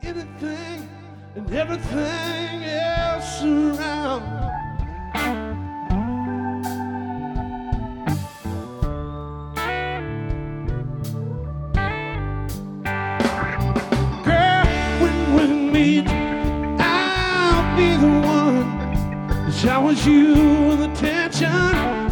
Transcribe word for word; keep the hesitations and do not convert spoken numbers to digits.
anything and everything else around. Girl, when we meet, I'll be the one that showers you with attention.